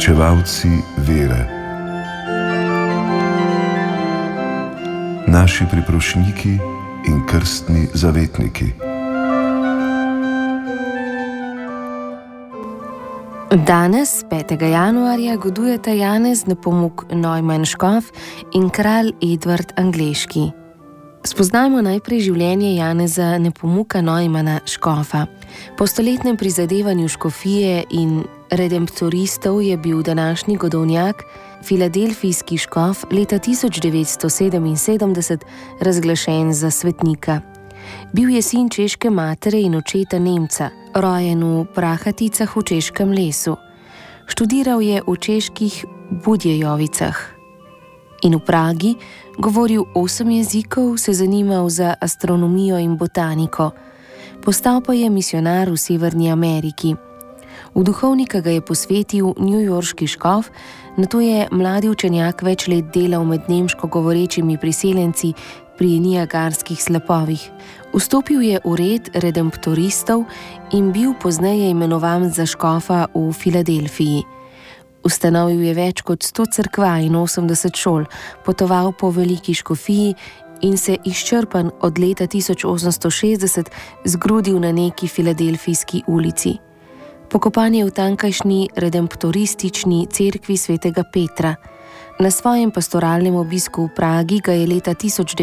Uresničevalci vere. Naši priprošniki in krstni zavetniki. Danes, 5. januarja, godujeta Janez Nepomuk Neumann škof in kralj Edvard Angleški. Spoznajmo najprej življenje Janeza Nepomuka Neumanna škofa. Po stoletnem prizadevanju škofije in redemptoristov je bil današnji godovnjak, filadelfijski škof, leta 1977 razglašen za svetnika. Bil je sin češke matere in očeta Nemca, rojen v Prahaticah v Češkem lesu. Študiral je v čeških Budjejovicah in v Pragi, govoril 8 jezikov, se zanimal za astronomijo in botaniko. Postal pa je misijonar v Severni Ameriki. V duhovnika ga je posvetil newyorški škof, nato je mladi učenjak več let delal med nemško govorečimi priseljenci pri Niagarskih slapovih. Vstopil je v red redemptoristov in bil pozneje imenovan za škofa v Filadelfiji. Ustanovil je več kot 100 cerkva in 80 šol, potoval po veliki škofiji in se izčrpan od leta 1860 zgrudil na neki filadelfijski ulici. Pokopan je v tankajšnji redemptoristični cerkvi svetega Petra. Na svojem pastoralnem obisku v Pragi ga je leta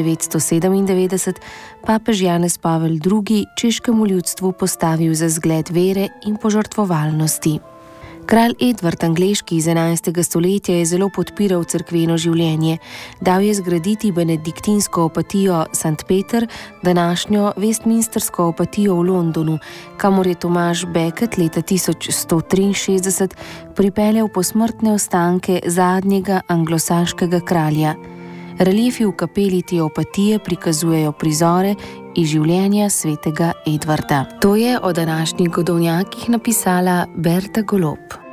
1997 papež Janez Pavel II. Češkemu ljudstvu postavil za zgled vere in požrtvovalnosti. Kralj Edvard Angleški iz 11. stoletja je zelo podpiral cerkveno življenje. Dal je zgraditi benediktinsko opatijo St. Peter, današnjo Westminstersko opatijo v Londonu, kamor je Tomaž Becket leta 1163 pripeljal posmrtne ostanke zadnjega anglosaškega kralja. Reliefi v kapeli te opatije prikazujejo prizore iz življenja svetega Edvarda. To je o današnjih godovnjakih napisala Berta Golob.